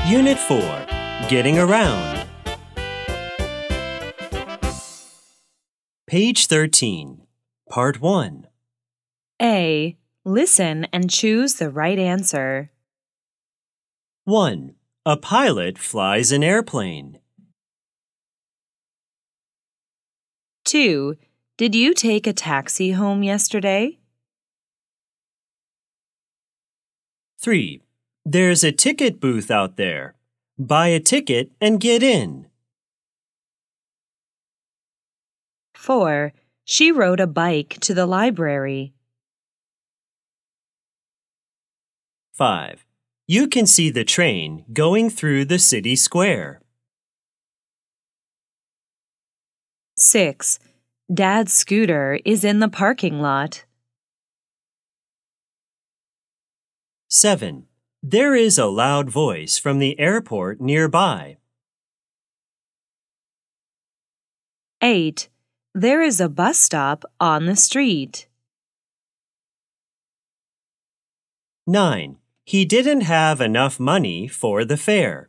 Unit 4. Getting Around. Page 13. Part 1. A. Listen and choose the right answer. 1. A pilot flies an airplane. 2. Did you take a taxi home yesterday? 3. There's a ticket booth out there. Buy a ticket and get in. 4. She rode a bike to the library. 5. You can see the train going through the city square. 6. Dad's scooter is in the parking lot. 7. There is a loud voice from the airport nearby. 8. There is a bus stop on the street. 9. He didn't have enough money for the fare.